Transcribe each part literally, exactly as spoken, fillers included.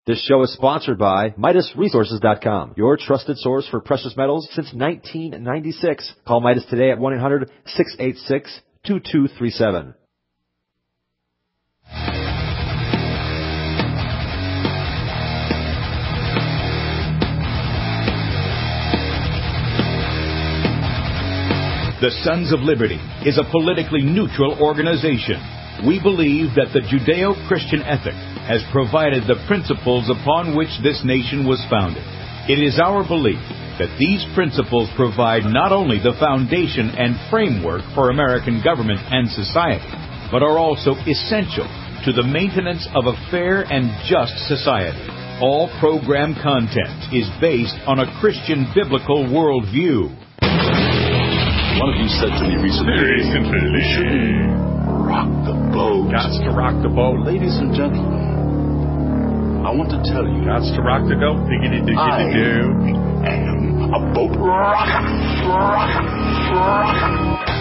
This show is sponsored by Midas Resources dot com, your trusted source for precious metals since nineteen ninety-six. Call Midas today at one eight hundred, six eight six, two two three seven. The Sons of Liberty is a politically neutral organization. We believe that the Judeo-Christian ethic has provided the principles upon which this nation was founded. It is our belief that these principles provide not only the foundation and framework for American government and society, but are also essential to the maintenance of a fair and just society. All program content is based on a Christian biblical worldview. One of you said to me recently, recently, rock the boat. Gots to rock the boat. Ladies and gentlemen, I want to tell you. Gots to rock the boat. Diggity, diggity, I do. am a boat rocker. Rocker. Rocker.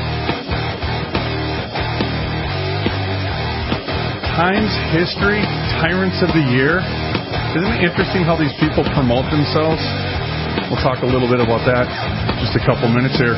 Times, history, tyrants of the year. Isn't it interesting how these people promote themselves? We'll talk a little bit about that in just a couple minutes here.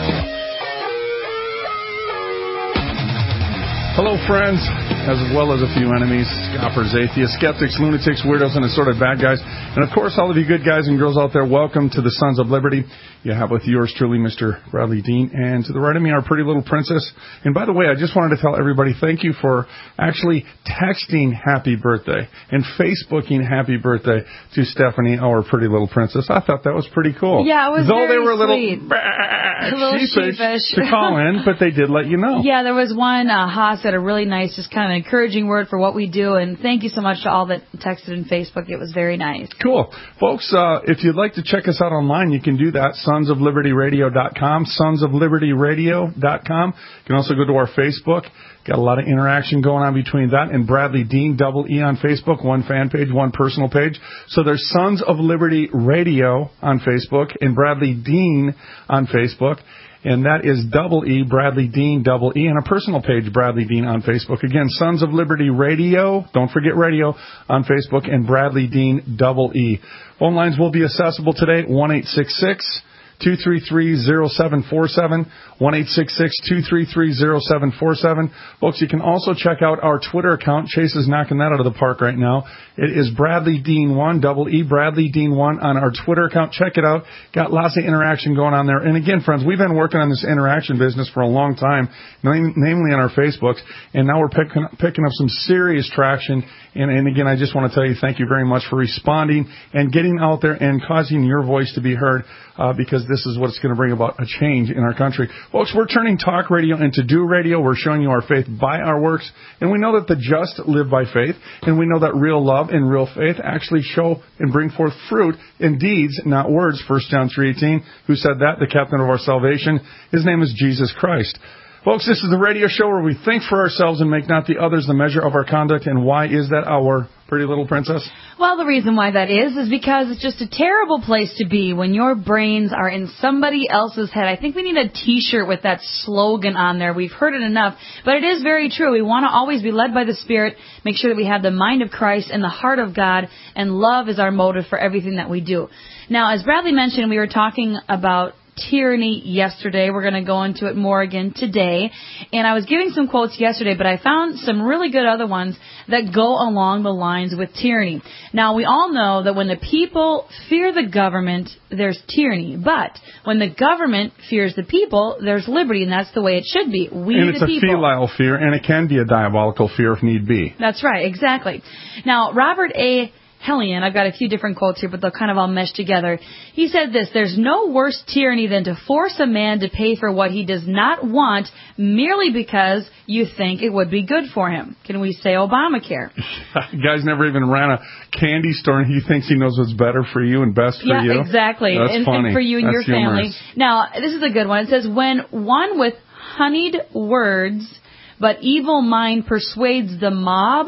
Hello, friends, as well as a few enemies, scoffers, atheists, skeptics, lunatics, weirdos, and assorted bad guys. And, of course, all of you good guys and girls out there, welcome to the Sons of Liberty. You have with yours truly, Mister Bradley Dean, and to the right of me, our pretty little princess. And, by the way, I just wanted to tell everybody thank you for actually texting happy birthday and Facebooking happy birthday to Stephanie, our pretty little princess. I thought that was pretty cool. Yeah, it was Though very they were a little, sweet. bah, A little sheepish, sheepish. to call in, but they did let you know. Yeah, there was one, uh, Haas had a really nice, just kind of encouraging word for what we do, and thank you so much to all that texted in Facebook. It was very nice. Cool. Folks, uh, if you'd like to check us out online, you can do that, sons of liberty radio dot com, sons of liberty radio dot com. You can also go to our Facebook. Got a lot of interaction going on between that and Bradley Dean, double E on Facebook, one fan page, one personal page. So there's Sons of Liberty Radio on Facebook and Bradley Dean on Facebook. And that is double E, Bradley Dean, double E, and a personal page, Bradley Dean, on Facebook. Again, Sons of Liberty Radio, don't forget radio, on Facebook, and Bradley Dean, double E. Phone lines will be accessible today, one eight six six, two three three, zero seven four seven, one eight six six, two three three, zero seven four seven. Folks, you can also check out our Twitter account. Chase is knocking that out of the park right now. It is Bradley Dean one, double E, Bradley Dean one on our Twitter account. Check it out. Got lots of interaction going on there. And again, friends, we've been working on this interaction business for a long time, namely on our Facebooks, and now we're picking, picking up some serious traction. And, and again, I just want to tell you thank you very much for responding and getting out there and causing your voice to be heard, uh, because this is what's going to bring about a change in our country. Folks, we're turning talk radio into do radio. We're showing you our faith by our works. And we know that the just live by faith. And we know that real love and real faith actually show and bring forth fruit in deeds, not words. First John three eighteen. Who said that? The captain of our salvation. His name is Jesus Christ. Folks, this is the radio show where we think for ourselves and make not the others the measure of our conduct. And why is that, our pretty little princess? Well, the reason why that is is because it's just a terrible place to be when your brains are in somebody else's head. I think we need a T-shirt with that slogan on there. We've heard it enough, but it is very true. We want to always be led by the Spirit, make sure that we have the mind of Christ and the heart of God, and love is our motive for everything that we do. Now, as Bradley mentioned, we were talking about tyranny yesterday. We're going to go into it more again today. And I was giving some quotes yesterday, but I found some really good other ones that go along the lines with tyranny. Now, we all know that when the people fear the government, there's tyranny. But when the government fears the people, there's liberty, and that's the way it should be. We, and the it's a people. filial fear, and it can be a diabolical fear if need be. That's right, exactly. Now, Robert A. Hellion, I've got a few different quotes here, but they'll kind of all mesh together. He said this: there's no worse tyranny than to force a man to pay for what he does not want merely because you think it would be good for him. Can we say Obamacare? The guy's never even ran a candy store, and he thinks he knows what's better for you and best for yeah, you. Yeah, exactly. That's and, funny. and for you and That's your humorous. family. Now, this is a good one. It says, when one with honeyed words but evil mind persuades the mob,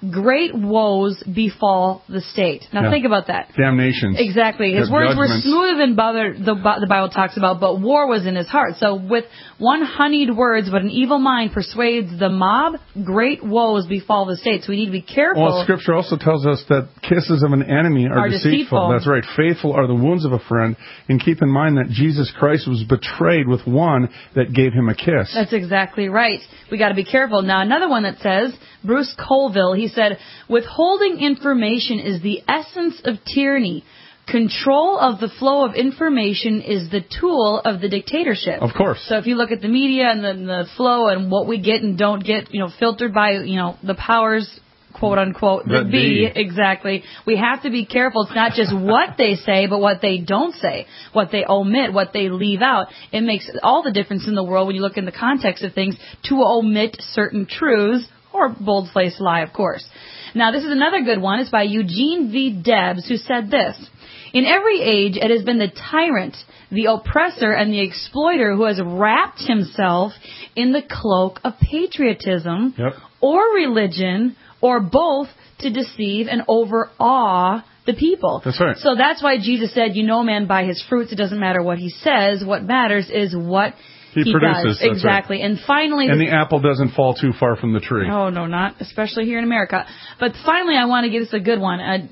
great woes befall the state. Now Yeah. think about that. Damnations. Exactly. His Good words were judgments. smoother than bother, the, the Bible talks about, but war was in his heart. So with one honeyed words, but an evil mind persuades the mob, great woes befall the state. So we need to be careful. Well, Scripture also tells us that kisses of an enemy are, Are deceitful. deceitful. That's right. Faithful are the wounds of a friend. And keep in mind that Jesus Christ was betrayed with one that gave him a kiss. That's exactly right. We got to be careful. Now, another one that says, Bruce Colville, he said, withholding information is the essence of tyranny. Control of the flow of information is the tool of the dictatorship. Of course. So if you look at the media and the, the flow and what we get and don't get, you know, filtered by, you know, the powers, quote unquote, the The B, B. exactly. We have to be careful. It's not just what they say, but what they don't say, what they omit, what they leave out. It makes all the difference in the world when you look in the context of things to omit certain truths or bold-faced lie, of course. Now, this is another good one. It's by Eugene V. Debs, who said this. In every age, it has been the tyrant, the oppressor, and the exploiter who has wrapped himself in the cloak of patriotism Yep. or religion or both to deceive and overawe the people. That's right. So that's why Jesus said, you know a man by his fruits. It doesn't matter what he says. What matters is what He he produces, does. that's Exactly. And finally... And the apple doesn't fall too far from the tree. Oh, no, not especially here in America. But finally, I want to give us a good one. Uh,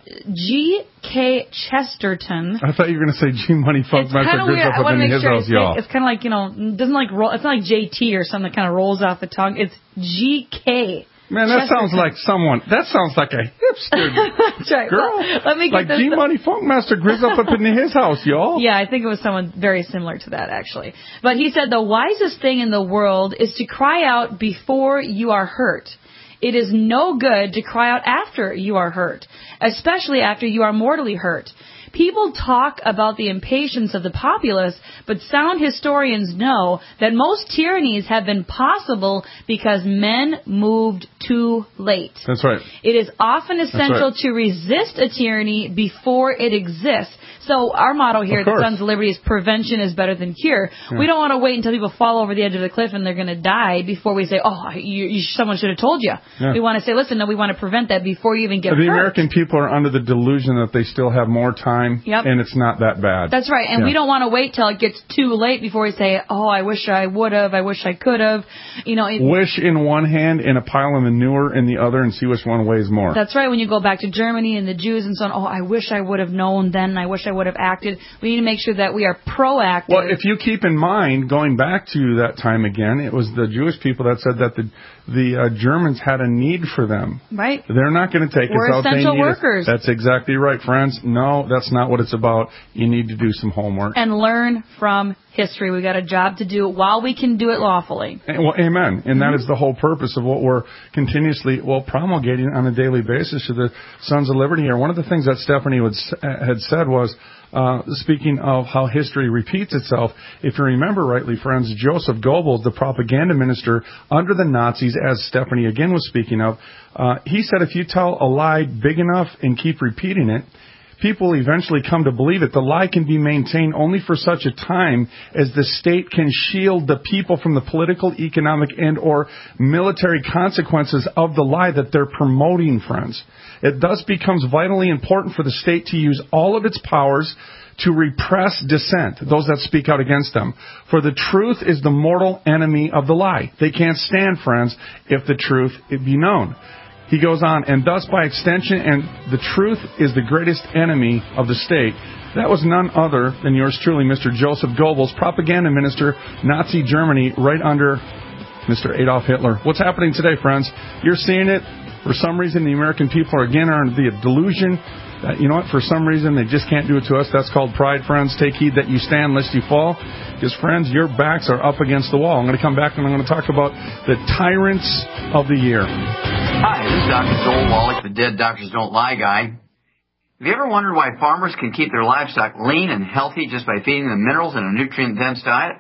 G K. Chesterton. I thought you were going to say G Money Funk It's kind Master of Grids weird. up I want in to make his sure I house, say, y'all. it's kind of like, you know, doesn't like roll. It's not like J T or something that kind of rolls off the tongue. It's G K. Man, that Chesterton. sounds like someone. That sounds like a hipster That's right. girl. Well, let me like get this. G Money Funk Master Grids up, up in his house, y'all. Yeah, I think it was someone very similar to that, actually. But he said the wisest thing in the world is to cry out before you are hurt. It is no good to cry out after you are hurt, especially after you are mortally hurt. People talk about the impatience of the populace, but sound historians know that most tyrannies have been possible because men moved too late. That's right. It is often essential right. to resist a tyranny before it exists. So our motto here Of at the course. Sons of Liberty is prevention is better than cure. Yeah. We don't want to wait until people fall over the edge of the cliff and they're going to die before we say, oh, you, you, someone should have told you. Yeah. We want to say, listen, no, we want to prevent that before you even get the hurt. The American people are under the delusion that they still have more time, yep. and it's not that bad. That's right. And yeah. we don't want to wait till it gets too late before we say, oh, I wish I would have, I wish I could have. You know, it, wish in one hand and a pile of manure in the other and see which one weighs more. That's right. When you go back to Germany and the Jews and so on, oh, I wish I would have known then, I wish I would have acted. We need to make sure that we are proactive. Well, if you keep in mind, going back to that time again, it was the Jewish people that said that the the uh, Germans had a need for them. Right. They're not going to take We're us out. essential they need workers. Us. That's exactly right, friends. No, that's not what it's about. You need to do some homework. And learn from history. We've got a job to do while we can do it lawfully. And, well, amen. And mm-hmm. that is the whole purpose of what we're continuously, well, promulgating on a daily basis to the Sons of Liberty here. One of the things that Stephanie would, had said was, Uh, speaking of how history repeats itself, if you remember rightly, friends, Joseph Goebbels, the propaganda minister under the Nazis, as Stephanie again was speaking of, uh, he said if you tell a lie big enough and keep repeating it, people eventually come to believe it. The lie can be maintained only for such a time as the state can shield the people from the political, economic, and or military consequences of the lie that they're promoting, friends. It thus becomes vitally important for the state to use all of its powers to repress dissent, those that speak out against them. For the truth is the mortal enemy of the lie. They can't stand, friends, if the truth it be known. He goes on, and thus by extension, and the truth is the greatest enemy of the state. That was none other than yours truly, Mister Joseph Goebbels, propaganda minister, Nazi Germany, right under Mister Adolf Hitler. What's happening today, friends? You're seeing it. For some reason, the American people are again under the delusion that, you know what, for some reason, they just can't do it to us. That's called pride, friends. Take heed that you stand lest you fall. Because, friends, your backs are up against the wall. I'm going to come back and I'm going to talk about the tyrants of the year. Hi, this is Doctor Joel Wallach, the Dead Doctors Don't Lie guy. Have you ever wondered why farmers can keep their livestock lean and healthy just by feeding them minerals in a nutrient-dense diet?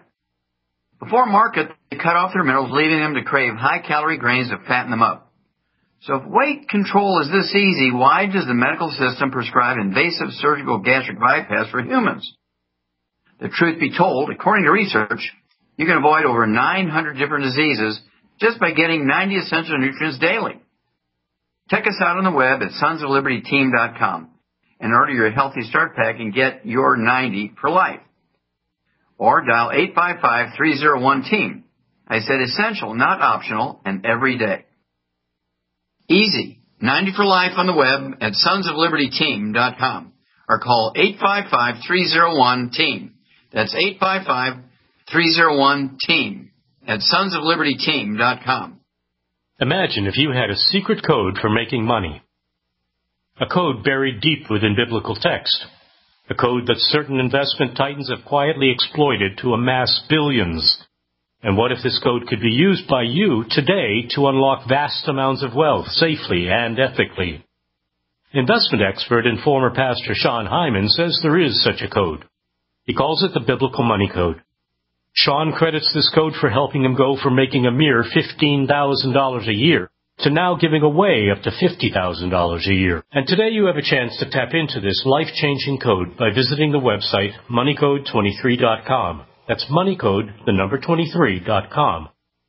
Before market, they cut off their minerals, leaving them to crave high-calorie grains to fatten them up. So if weight control is this easy, why does the medical system prescribe invasive surgical gastric bypass for humans? The truth be told, according to research, you can avoid over nine hundred different diseases just by getting ninety essential nutrients daily. Check us out on the web at sons of liberty team dot com and order your Healthy Start Pack and get your ninety for life. Or dial eight five five, three oh one, team. I said essential, not optional, and every day. Easy. ninety for life on the web at sons of liberty team dot com or call eight five five, three oh one, team. That's eight five five, three oh one, team at sons of liberty team dot com. Imagine if you had a secret code for making money. A code buried deep within biblical text. A code that certain investment titans have quietly exploited to amass billions. And what if this code could be used by you today to unlock vast amounts of wealth safely and ethically? Investment expert and former pastor Sean Hyman says there is such a code. He calls it the Biblical Money Code. Sean credits this code for helping him go from making a mere fifteen thousand dollars a year to now giving away up to fifty thousand dollars a year. And today you have a chance to tap into this life-changing code by visiting the website money code twenty-three dot com. That's moneycode, the number twenty-three dot com.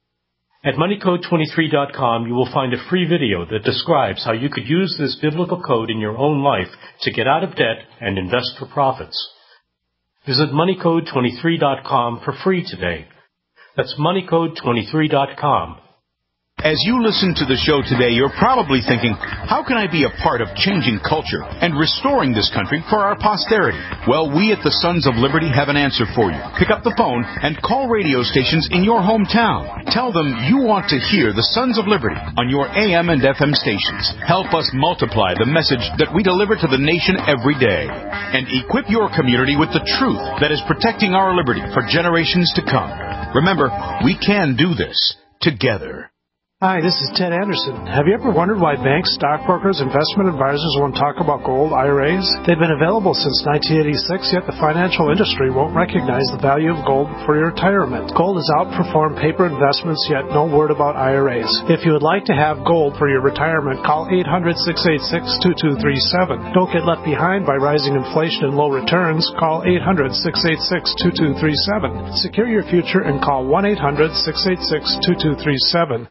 At money code twenty-three dot com, you will find a free video that describes how you could use this biblical code in your own life to get out of debt and invest for profits. Visit money code twenty-three dot com for free today. That's money code twenty-three dot com. As you listen to the show today, you're probably thinking, how can I be a part of changing culture and restoring this country for our posterity? Well, we at the Sons of Liberty have an answer for you. Pick up the phone and call radio stations in your hometown. Tell them you want to hear the Sons of Liberty on your A M and F M stations. Help us multiply the message that we deliver to the nation every day. And equip your community with the truth that is protecting our liberty for generations to come. Remember, we can do this together. Hi, this is Ted Anderson. Have you ever wondered why banks, stockbrokers, investment advisors won't talk about gold I R As? They've been available since nineteen eighty-six, yet the financial industry won't recognize the value of gold for your retirement. Gold has outperformed paper investments, yet no word about I R As. If you would like to have gold for your retirement, call eight hundred, six eight six, two two three seven. Don't get left behind by rising inflation and low returns. Call eight hundred, six eight six, two two three seven. Secure your future and call one eight hundred, six eight six, two two three seven.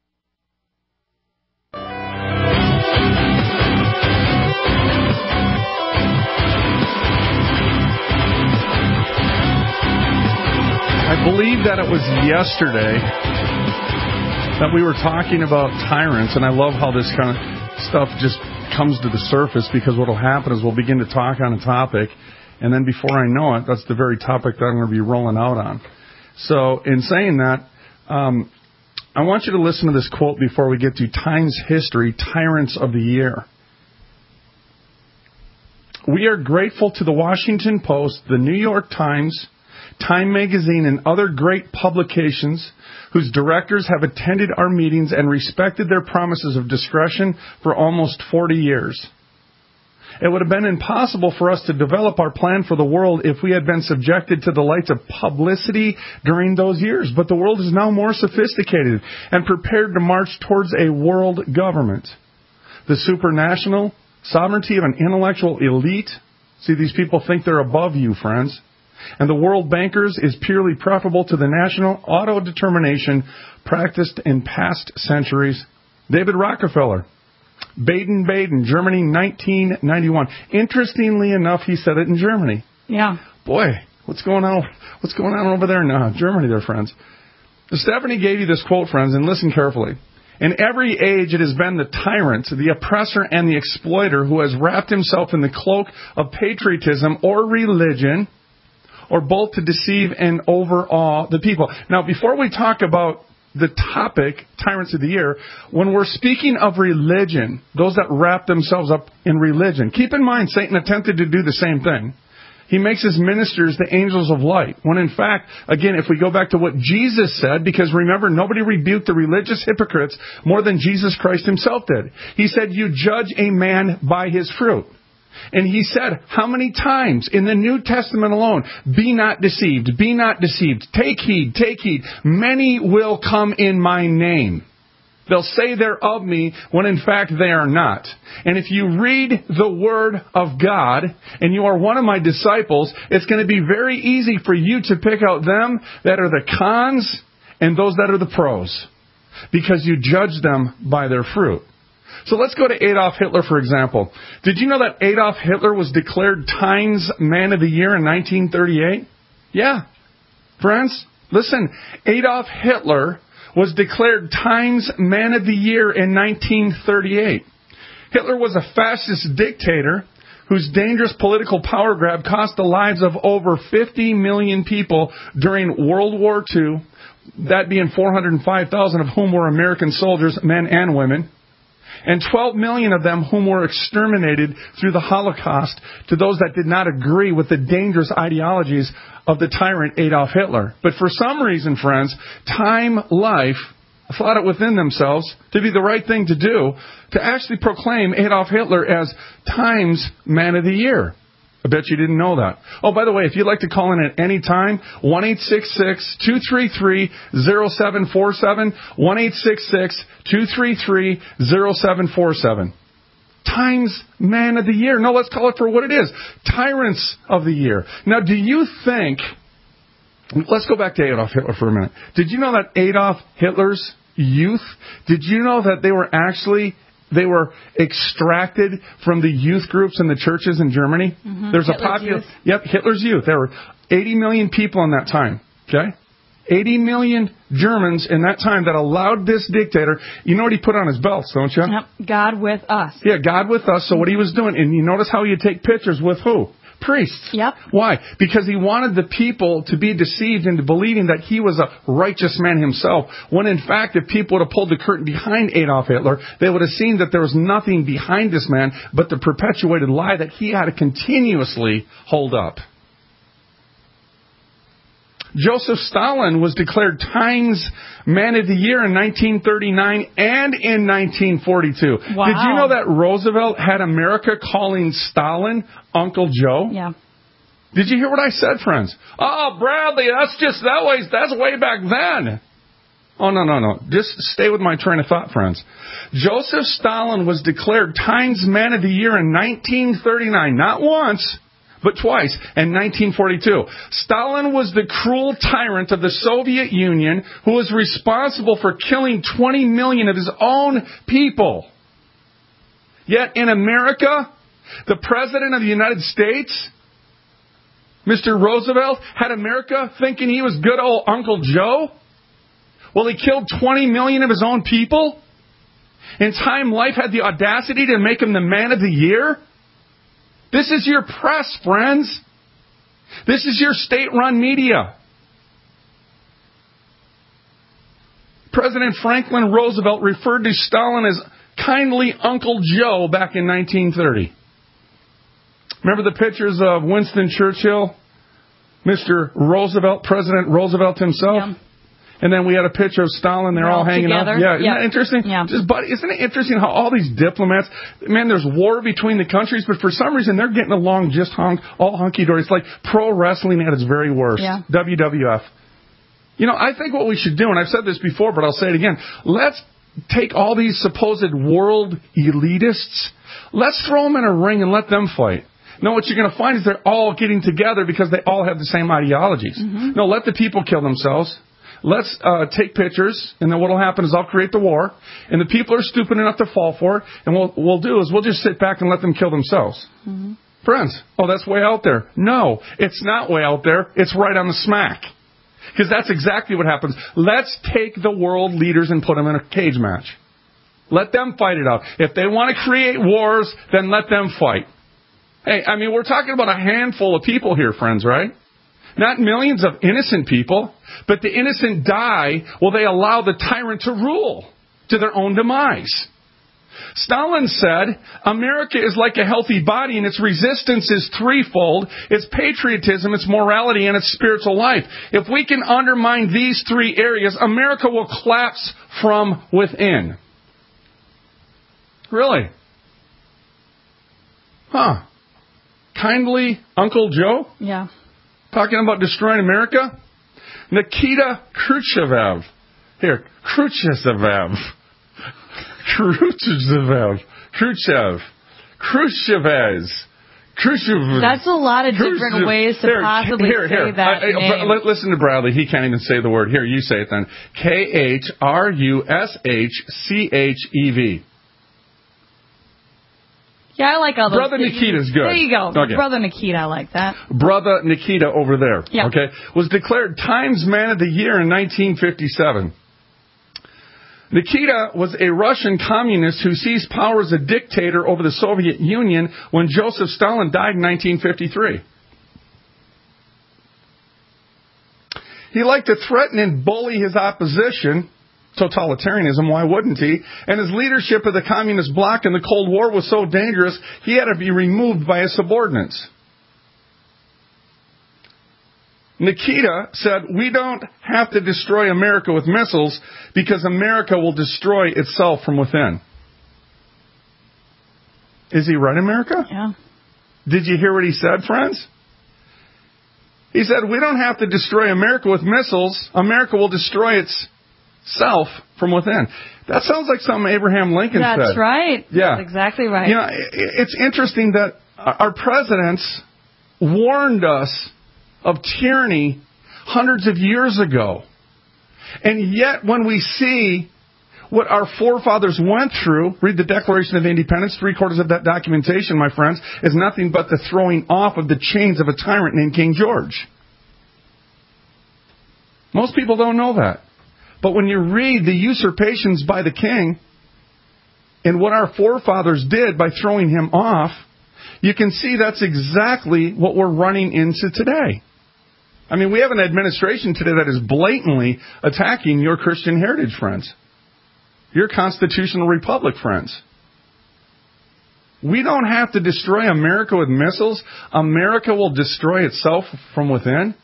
I believe that it was yesterday that we were talking about tyrants, and I love how this kind of stuff just comes to the surface, because what will happen is we'll begin to talk on a topic, and then before I know it, that's the very topic that I'm going to be rolling out on. So in saying that, um, I want you to listen to this quote before we get to Times History, Tyrants of the Year. We are grateful to the Washington Post, the New York Times, Time Magazine, and other great publications whose directors have attended our meetings and respected their promises of discretion for almost forty years. It would have been impossible for us to develop our plan for the world if we had been subjected to the lights of publicity during those years. But the world is now more sophisticated and prepared to march towards a world government. The supranational sovereignty of an intellectual elite. See, these people think they're above you, friends. And the world bankers is purely preferable to the national auto-determination practiced in past centuries. David Rockefeller, Baden-Baden, Germany, nineteen ninety-one. Interestingly enough, he said it in Germany. Yeah. Boy, what's going on? What's going on over there in uh, Germany, there, friends? Stephanie gave you this quote, friends, and listen carefully. In every age, it has been the tyrant, the oppressor, and the exploiter who has wrapped himself in the cloak of patriotism or religion, or both, to deceive and overawe the people. Now, before we talk about the topic, Tyrants of the Year, when we're speaking of religion, those that wrap themselves up in religion, keep in mind Satan attempted to do the same thing. He makes his ministers the angels of light, when in fact, again, if we go back to what Jesus said, because remember, nobody rebuked the religious hypocrites more than Jesus Christ himself did. He said, you judge a man by his fruit. And he said, how many times in the New Testament alone, be not deceived, be not deceived, take heed, take heed. Many will come in my name. They'll say they're of me when in fact they are not. And if you read the Word of God and you are one of my disciples, it's going to be very easy for you to pick out them that are the cons and those that are the pros, because you judge them by their fruit. So let's go to Adolf Hitler, for example. Did you know that Adolf Hitler was declared Times Man of the Year in nineteen thirty-eight? Yeah. Friends, listen. Adolf Hitler was declared Times Man of the Year in nineteen thirty-eight. Hitler was a fascist dictator whose dangerous political power grab cost the lives of over fifty million people during World War Two, that being four hundred five thousand of whom were American soldiers, men and women, and twelve million of them whom were exterminated through the Holocaust to those that did not agree with the dangerous ideologies of the tyrant Adolf Hitler. But for some reason, friends, Time Life thought it within themselves to be the right thing to do to actually proclaim Adolf Hitler as Times Man of the Year. I bet you didn't know that. Oh, by the way, if you'd like to call in at any time, one eight six six, two three three, zero seven four seven, one eight six six, two three three, zero seven four seven. Times Man of the Year. No, let's call it for what it is. Tyrants of the Year. Now, do you think... Let's go back to Adolf Hitler for a minute. Did you know that Adolf Hitler's youth, did you know that they were actually... They were extracted from the youth groups in the churches in Germany. Mm-hmm. There's Hitler's a popular, youth. Yep, Hitler's youth. There were eighty million people in that time. Okay, eighty million Germans in that time that allowed this dictator. You know what he put on his belts, don't you? Yep. God with us. Yeah, God with us. So what he was doing, and you notice how he'd take pictures with who? Priests. Yep. Why? Because he wanted the people to be deceived into believing that he was a righteous man himself, when in fact, if people would have pulled the curtain behind Adolf Hitler, they would have seen that there was nothing behind this man but the perpetuated lie that he had to continuously hold up. Joseph Stalin was declared Times Man of the Year in nineteen thirty-nine and in nineteen forty-two. Wow. Did you know that Roosevelt had America calling Stalin Uncle Joe? Yeah. Did you hear what I said, friends? Oh, Bradley, that's just that way. That's way back then. Oh, no, no, no. Just stay with my train of thought, friends. Joseph Stalin was declared Times Man of the Year in nineteen thirty-nine. Not once, but twice, in nineteen forty-two. Stalin was the cruel tyrant of the Soviet Union who was responsible for killing twenty million of his own people. Yet in America, the President of the United States, Mister Roosevelt, had America thinking he was good old Uncle Joe. Well, he killed twenty million of his own people. And Time Life had the audacity to make him the Man of the Year. This is your press, friends. This is your state-run media. President Franklin Roosevelt referred to Stalin as kindly Uncle Joe back in nineteen thirty. Remember the pictures of Winston Churchill, Mister Roosevelt, President Roosevelt himself? Yeah. And then we had a picture of Stalin. They're, They're all, all hanging together. out. Yeah, isn't yep. that interesting? Yeah. Just, but isn't it interesting how all these diplomats, man, there's war between the countries, but for some reason they're getting along just hunk, all hunky-dory. It's like pro wrestling at its very worst. Yeah. W W F. You know, I think what we should do, and I've said this before, but I'll say it again, let's take all these supposed world elitists, let's throw them in a ring and let them fight. No, what you're going to find is they're all getting together because they all have the same ideologies. Mm-hmm. No, let the people kill themselves. Let's uh, take pictures, and then what will happen is I'll create the war, and the people are stupid enough to fall for it, and what we'll do is we'll just sit back and let them kill themselves. Mm-hmm. Friends, oh, that's way out there. No, it's not way out there. It's right on the smack. Because that's exactly what happens. Let's take the world leaders and put them in a cage match. Let them fight it out. If they want to create wars, then let them fight. Hey, I mean, we're talking about a handful of people here, friends, right? Not millions of innocent people, but the innocent die while they allow the tyrant to rule to their own demise. Stalin said, America is like a healthy body and its resistance is threefold. It's patriotism, it's morality, and its spiritual life. If we can undermine these three areas, America will collapse from within. Really? Huh. Kindly Uncle Joe? Yeah. Talking about destroying America? Nikita Khrushchev. Here, Khrushchev. Khrushchev. Khrushchev. Khrushchevez. Khrushchev. That's a lot of different Khrushchev. ways to here, possibly here, say here. that I, I, name. But listen to Bradley. He can't even say the word. Here, you say it then. K H R U S H C H E V. Yeah, I like all those. Brother Nikita's good. There you go. Okay. Brother Nikita, I like that. Brother Nikita over there, yeah. okay, was declared Times Man of the Year in nineteen fifty-seven. Nikita was a Russian communist who seized power as a dictator over the Soviet Union when Joseph Stalin died in nineteen fifty-three. He liked to threaten and bully his opposition. Totalitarianism, why wouldn't he? And his leadership of the communist bloc in the Cold War was so dangerous, he had to be removed by his subordinates. Nikita said, we don't have to destroy America with missiles because America will destroy itself from within. Is he right, America? Yeah. Did you hear what he said, friends? He said, we don't have to destroy America with missiles. America will destroy itself from within. That sounds like something Abraham Lincoln That's said. That's right. Yeah. That's exactly right. You know, it's interesting that our presidents warned us of tyranny hundreds of years ago. And yet when we see what our forefathers went through, read the Declaration of Independence, three quarters of that documentation, my friends, is nothing but the throwing off of the chains of a tyrant named King George. Most people don't know that. But when you read the usurpations by the king and what our forefathers did by throwing him off, you can see that's exactly what we're running into today. I mean, we have an administration today that is blatantly attacking your Christian heritage, friends. Your constitutional republic, friends. We don't have to destroy America with missiles. America will destroy itself from within.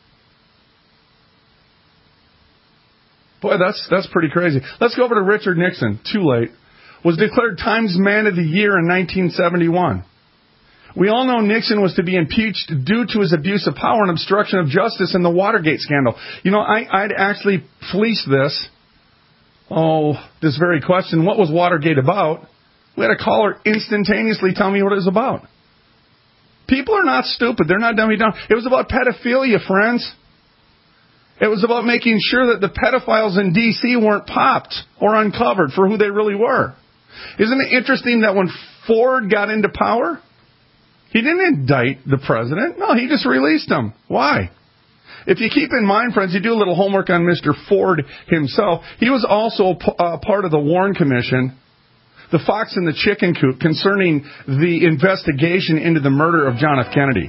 Boy, that's that's pretty crazy. Let's go over to Richard Nixon. Too late. Was declared Times Man of the Year in nineteen seventy-one. We all know Nixon was to be impeached due to his abuse of power and obstruction of justice in the Watergate scandal. You know, I, I'd actually fleeced this. Oh, this very question. What was Watergate about? We had a caller instantaneously tell me what it was about. People are not stupid. They're not dummy dumb. It was about pedophilia, friends. It was about making sure that the pedophiles in D C weren't popped or uncovered for who they really were. Isn't it interesting that when Ford got into power, he didn't indict the president. No, he just released him. Why? If you keep in mind, friends, you do a little homework on Mister Ford himself. He was also a part of the Warren Commission, the fox and the chicken coop, concerning the investigation into the murder of John F. Kennedy.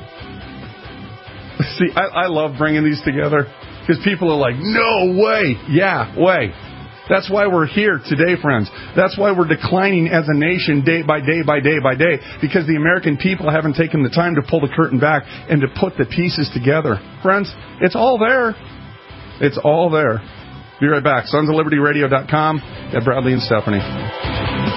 See, I, I love bringing these together because people are like, no way. Yeah, way. That's why we're here today, friends. That's why we're declining as a nation day by day by day by day, because the American people haven't taken the time to pull the curtain back and to put the pieces together. Friends, it's all there. It's all there. Be right back. sons of liberty radio dot com. Got Bradley and Stephanie.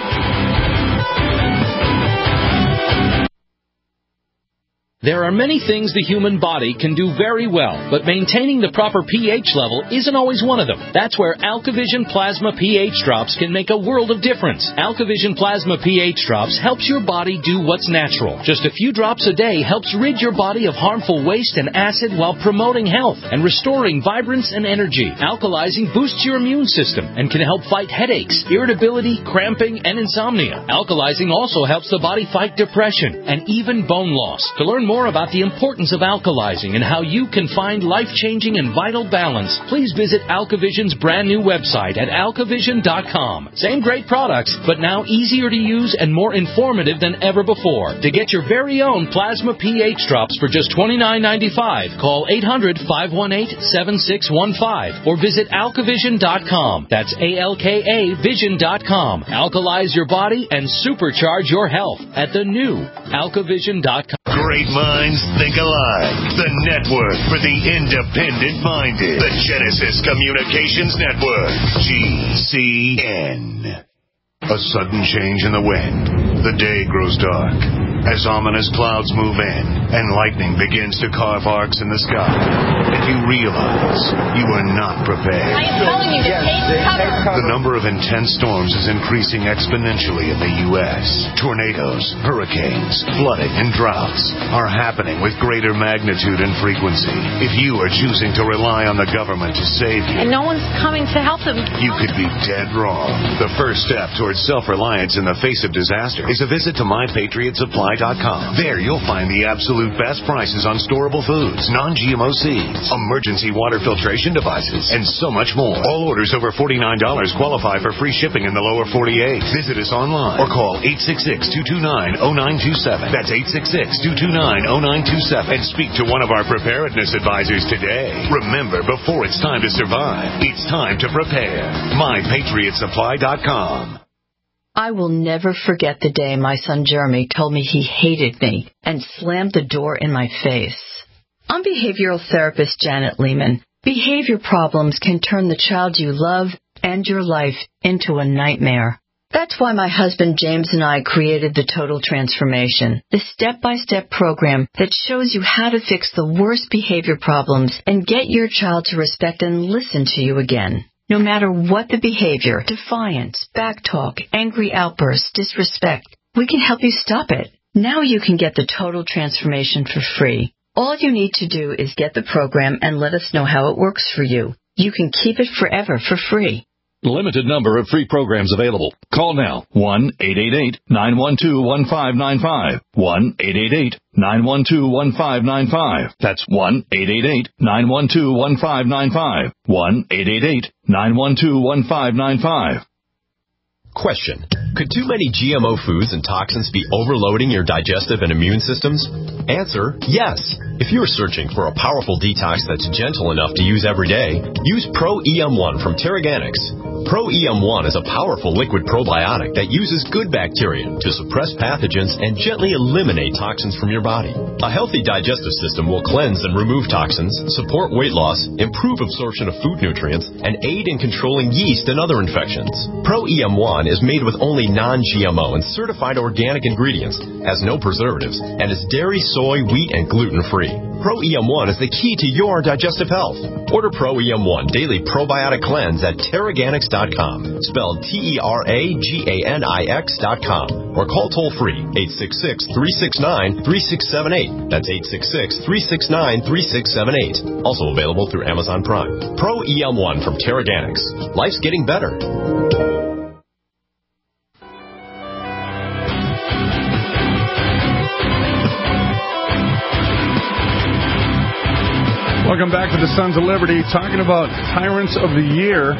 There are many things the human body can do very well, but maintaining the proper pH level isn't always one of them. That's where AlkaVision Plasma pH Drops can make a world of difference. AlkaVision Plasma pH Drops helps your body do what's natural. Just a few drops a day helps rid your body of harmful waste and acid while promoting health and restoring vibrance and energy. Alkalizing boosts your immune system and can help fight headaches, irritability, cramping, and insomnia. Alkalizing also helps the body fight depression and even bone loss. To learn more about the importance of alkalizing and how you can find life-changing and vital balance, please visit AlkaVision's brand new website at alkavision dot com. Same great products, but now easier to use and more informative than ever before. To get your very own Plasma pH Drops for just twenty-nine ninety-five, call eight hundred, five one eight, seven six one five or visit alkavision dot com. That's A L K A vision dot com. Alkalize your body and supercharge your health at the new alkavision dot com. Great minds think alike. The network for the independent-minded. The Genesis Communications Network. G C N. A sudden change in the wind. The day grows dark as ominous clouds move in and lightning begins to carve arcs in the sky. And you realize you are not prepared. I am telling you to take cover. The number of intense storms is increasing exponentially in the U S Tornadoes, hurricanes, flooding, and droughts are happening with greater magnitude and frequency. If you are choosing to rely on the government to save you, and no one's coming to help them, you could be dead wrong. The first step towards self-reliance in the face of disaster is a visit to my patriot supply dot com. There you'll find the absolute best prices on storable foods, non-G M O seeds, emergency water filtration devices, and so much more. All orders over forty-nine dollars qualify for free shipping in the lower forty-eight. Visit us online or call eight six six, two two nine, zero nine two seven. That's eight six six, two two nine, zero nine two seven. And speak to one of our preparedness advisors today. Remember, before it's time to survive, it's time to prepare. my patriot supply dot com. I will never forget the day my son Jeremy told me he hated me and slammed the door in my face. I'm behavioral therapist Janet Lehman. Behavior problems can turn the child you love and your life into a nightmare. That's why my husband James and I created the Total Transformation, the step-by-step program that shows you how to fix the worst behavior problems and get your child to respect and listen to you again. No matter what the behavior, defiance, backtalk, angry outbursts, disrespect, we can help you stop it. Now you can get the Total Transformation for free. All you need to do is get the program and let us know how it works for you. You can keep it forever for free. Limited number of free programs available. Call now. one eight eight eight, nine one two, one five nine five. one eight eight eight, nine one two, one five nine five. That's one eight eight eight, nine one two, one five nine five. one eight eight eight, nine one two, one five nine five. Question. Could too many G M O foods and toxins be overloading your digestive and immune systems? Answer, yes. If you're searching for a powerful detox that's gentle enough to use every day, use Pro E M one from Terraganics. Pro E M one is a powerful liquid probiotic that uses good bacteria to suppress pathogens and gently eliminate toxins from your body. A healthy digestive system will cleanse and remove toxins, support weight loss, improve absorption of food nutrients, and aid in controlling yeast and other infections. Pro E M one is made with only non-G M O and certified organic ingredients, has no preservatives, and is dairy, soy, wheat, and gluten-free. Pro E M one is the key to your digestive health. Order Pro E M one Daily Probiotic Cleanse at Terraganics dot com, spelled T E R A G A N I X dot com, or call toll-free eight six six, three six nine, three six seven eight. That's eight six six, three six nine, three six seven eight. Also available through Amazon Prime. Pro E M one from Terraganics. Life's getting better. Welcome back to the Sons of Liberty, talking about Tyrants of the Year.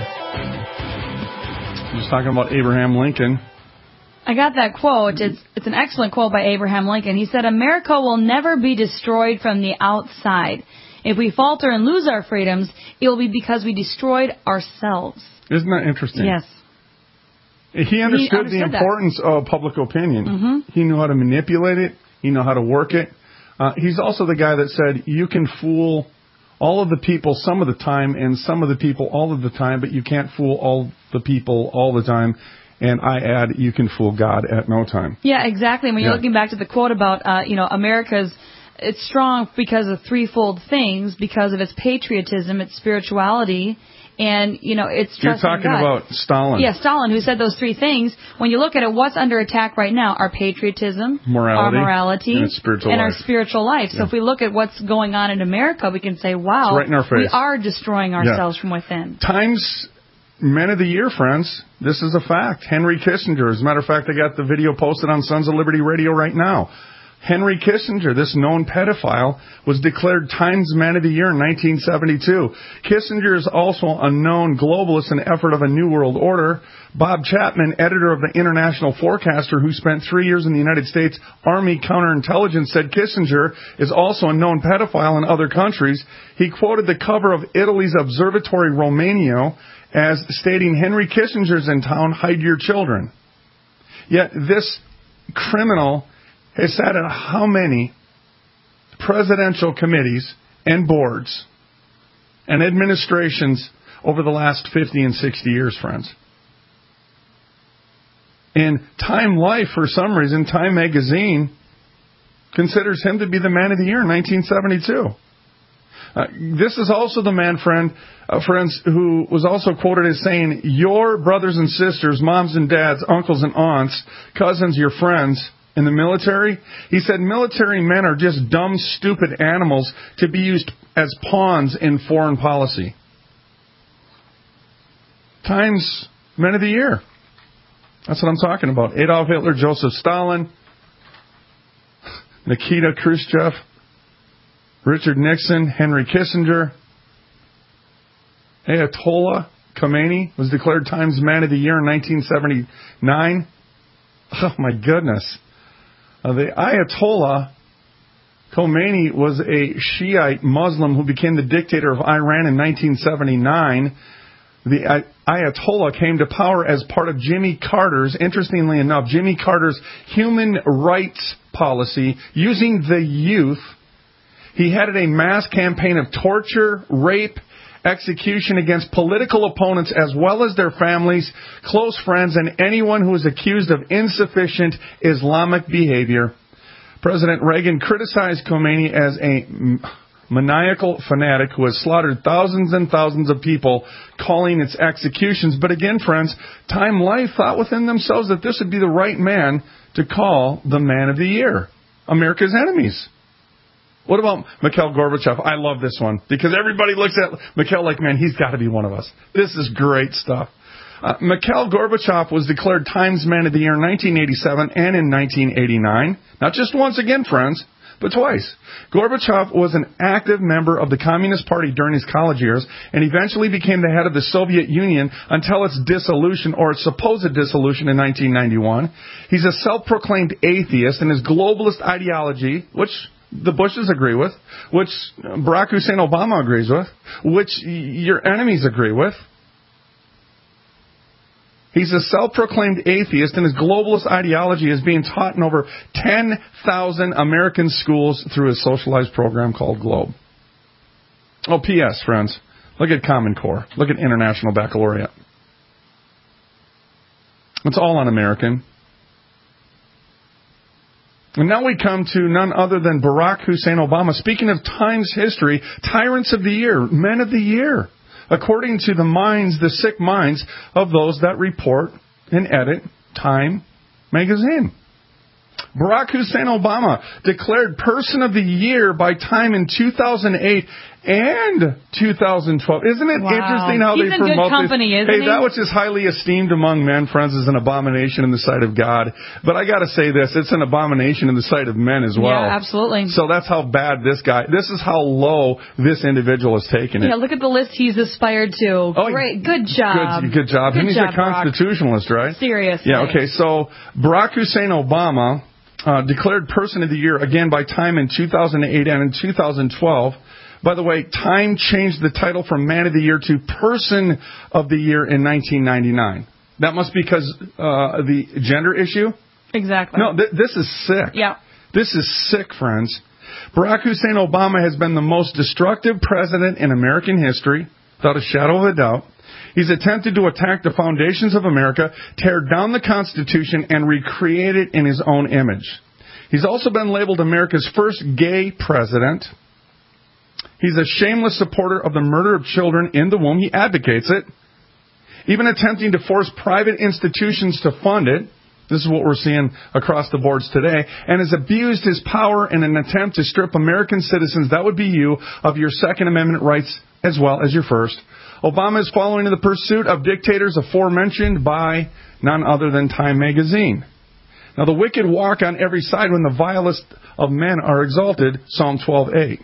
Just talking about Abraham Lincoln. I got that quote. It's, it's an excellent quote by Abraham Lincoln. He said, America will never be destroyed from the outside. If we falter and lose our freedoms, it will be because we destroyed ourselves. Isn't that interesting? Yes. He understood, he understood the importance that. of public opinion. Mm-hmm. He knew how to manipulate it. He knew how to work it. Uh, he's also the guy that said, you can fool all of the people some of the time and some of the people all of the time, but you can't fool all the people all the time. And I add, you can fool God at no time. Yeah, exactly. When you're yeah. looking back to the quote about, uh, you know, America's, it's strong because of threefold things, because of its patriotism, its spirituality, and, you know, it's trusting You're talking God. about Stalin. Yeah, Stalin, who said those three things. When you look at it, what's under attack right now? Our patriotism, morality, our morality, and, spiritual and life. our spiritual life. Yeah. So if we look at what's going on in America, we can say, wow, it's right in our face. We are destroying ourselves yeah. from within. Times Men of the Year, friends. This is a fact. Henry Kissinger. As a matter of fact, I got the video posted on Sons of Liberty Radio right now. Henry Kissinger, this known pedophile, was declared Times Man of the Year in nineteen seventy-two. Kissinger is also a known globalist in effort of a New World Order. Bob Chapman, editor of the International Forecaster, who spent three years in the United States Army counterintelligence, said Kissinger is also a known pedophile in other countries. He quoted the cover of Italy's Observatory Romano as stating, Henry Kissinger's in town, hide your children. Yet this criminal has sat at how many presidential committees and boards and administrations over the last fifty and sixty years, friends. And Time Life, for some reason, Time Magazine considers him to be the Man of the Year in nineteen seventy-two. Uh, this is also the man, friend, uh, friends, who was also quoted as saying, your brothers and sisters, moms and dads, uncles and aunts, cousins, your friends in the military, he said military men are just dumb, stupid animals to be used as pawns in foreign policy. Times Men of the Year. That's what I'm talking about. Adolf Hitler, Joseph Stalin, Nikita Khrushchev, Richard Nixon, Henry Kissinger, Ayatollah Khomeini was declared Times Man of the Year in nineteen seventy-nine. Oh, my goodness. Uh, the Ayatollah Khomeini was a Shiite Muslim who became the dictator of Iran in nineteen seventy-nine. The Ayatollah came to power as part of Jimmy Carter's, interestingly enough, Jimmy Carter's human rights policy using the youth. He headed a mass campaign of torture, rape, execution against political opponents as well as their families, close friends, and anyone who is accused of insufficient Islamic behavior. President Reagan criticized Khomeini as a maniacal fanatic who has slaughtered thousands and thousands of people, calling its executions. But again, friends, Time Life thought within themselves that this would be the right man to call the Man of the Year, America's enemies. What about Mikhail Gorbachev? I love this one because everybody looks at Mikhail like, man, he's got to be one of us. This is great stuff. Uh, Mikhail Gorbachev was declared Times Man of the Year in nineteen eighty-seven and in nineteen eighty-nine. Not just once again, friends, but twice. Gorbachev was an active member of the Communist Party during his college years and eventually became the head of the Soviet Union until its dissolution, or its supposed dissolution, in nineteen ninety-one. He's a self-proclaimed atheist, and his globalist ideology, which the Bushes agree with, which Barack Hussein Obama agrees with, which your enemies agree with. He's a self-proclaimed atheist, and his globalist ideology is being taught in over ten thousand American schools through his socialized program called Globe. Oh, P S, friends, look at Common Core. Look at International Baccalaureate. It's all un-American. And now we come to none other than Barack Hussein Obama. Speaking of Times history, Tyrants of the Year, Men of the Year, according to the minds, the sick minds of those that report and edit Time magazine. Barack Hussein Obama declared Person of the Year by Time in two thousand eight and two thousand twelve. Isn't it wow. interesting how He's they in promote good company, this? isn't Hey, he? that which is highly esteemed among men, friends, is an abomination in the sight of God. But I got to say this, it's an abomination in the sight of men as well. Yeah, absolutely. So that's how bad this guy, this is how low this individual has taken it. Yeah, look at the list he's aspired to. Oh, Great, good job. Good, good job. Good and he's job, a constitutionalist, Barack. right? Seriously. Yeah, okay, so Barack Hussein Obama uh, declared Person of the Year again by Time in two thousand eight and in two thousand twelve. By the way, Time changed the title from Man of the Year to Person of the Year in nineteen ninety-nine. That must be because uh, the gender issue? Exactly. No, th- this is sick. Yeah. This is sick, friends. Barack Hussein Obama has been the most destructive president in American history, without a shadow of a doubt. He's attempted to attack the foundations of America, tear down the Constitution, and recreate it in his own image. He's also been labeled America's first gay president. He's a shameless supporter of the murder of children in the womb. He advocates it. Even attempting to force private institutions to fund it. This is what we're seeing across the boards today. And has abused his power in an attempt to strip American citizens, that would be you, of your Second Amendment rights as well as your First. Obama is following in the pursuit of dictators aforementioned by none other than Time magazine. Now, the wicked walk on every side when the vilest of men are exalted, Psalm twelve eight.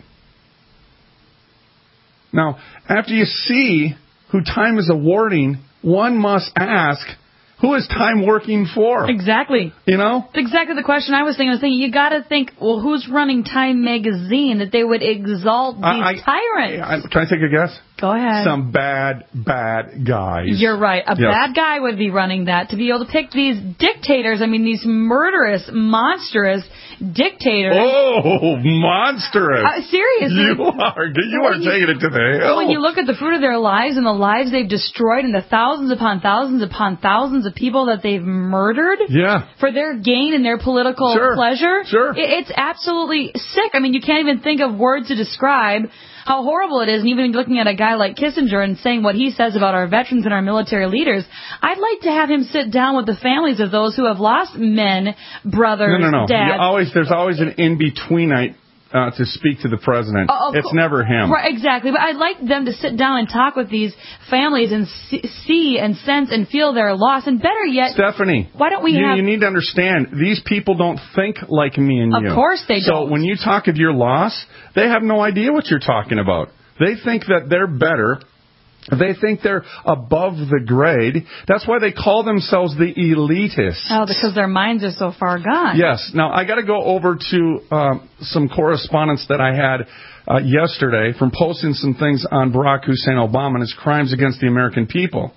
Now, after you see who Time is awarding, one must ask, who is Time working for? Exactly. You know? That's exactly the question I was thinking. I was thinking, you got to think, well, who's running Time magazine that they would exalt these I, I, tyrants? I, can I take a guess? Go ahead. Some bad, bad guys. You're right. A yes. bad guy would be running that. To be able to pick these dictators, I mean, these murderous, monstrous dictators. Oh, monstrous. Uh, seriously. You are, you are you, taking it to the hill. When you look at the fruit of their lives and the lives they've destroyed and the thousands upon thousands upon thousands of people that they've murdered yeah. for their gain and their political sure. pleasure, sure. It, it's absolutely sick. I mean, you can't even think of words to describe how horrible it is. And even looking at a guy like Kissinger and saying what he says about our veterans and our military leaders, I'd like to have him sit down with the families of those who have lost men, brothers, no, no, no. dads. You always, there's always an in-betweenite uh, to speak to the president. Oh, it's never him. Right, exactly. But I'd like them to sit down and talk with these families and see, see and sense and feel their loss. And better yet, Stephanie, why don't we you, have... You need to understand, these people don't think like me and of you. Of course they so don't. So when you talk of your loss, they have no idea what you're talking about. They think that they're better. They think they're above the grade. That's why they call themselves the elitists. Oh, because their minds are so far gone. Yes. Now, I got to go over to um, some correspondence that I had uh, yesterday from posting some things on Barack Hussein Obama and his crimes against the American people.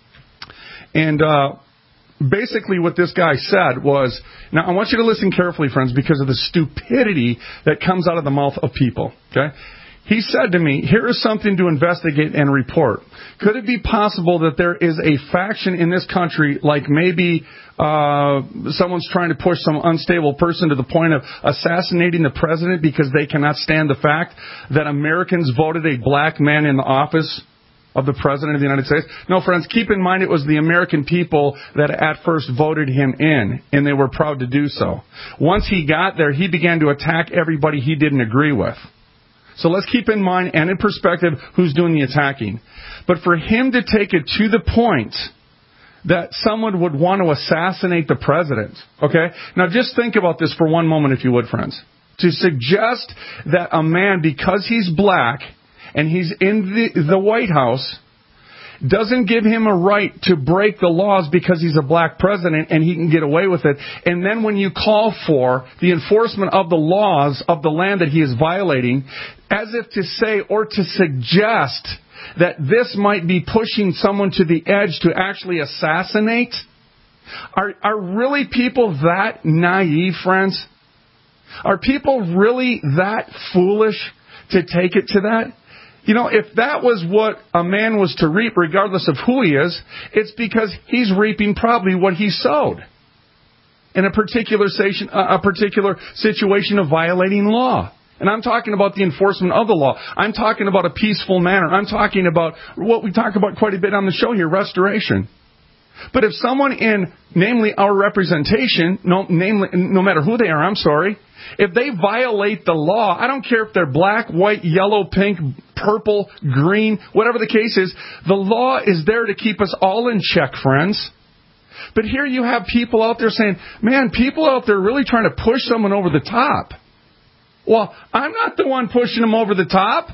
And uh, basically what this guy said was, now I want you to listen carefully, friends, because of the stupidity that comes out of the mouth of people. Okay? He said to me, here is something to investigate and report. Could it be possible that there is a faction in this country, like maybe uh, someone's trying to push some unstable person to the point of assassinating the president because they cannot stand the fact that Americans voted a black man in the office of the president of the United States? No, friends, keep in mind it was the American people that at first voted him in, and they were proud to do so. Once he got there, he began to attack everybody he didn't agree with. So let's keep in mind and in perspective who's doing the attacking. But for him to take it to the point that someone would want to assassinate the president, okay? Now just think about this for one moment, if you would, friends. To suggest that a man, because he's black and he's in the, the White House, doesn't give him a right to break the laws because he's a black president and he can get away with it. And then when you call for the enforcement of the laws of the land that he is violating, as if to say or to suggest that this might be pushing someone to the edge to actually assassinate, are, are really people that naive, friends? Are people really that foolish to take it to that? You know, if that was what a man was to reap, regardless of who he is, it's because he's reaping probably what he sowed in a particular situation, a particular situation of violating law. And I'm talking about the enforcement of the law. I'm talking about a peaceful manner. I'm talking about what we talk about quite a bit on the show here, restoration. But if someone in, namely our representation, no, namely, no matter who they are, I'm sorry, if they violate the law, I don't care if they're black, white, yellow, pink, purple, green, whatever the case is, the law is there to keep us all in check, friends. But here you have people out there saying, man, people out there really trying to push someone over the top. Well, I'm not the one pushing them over the top.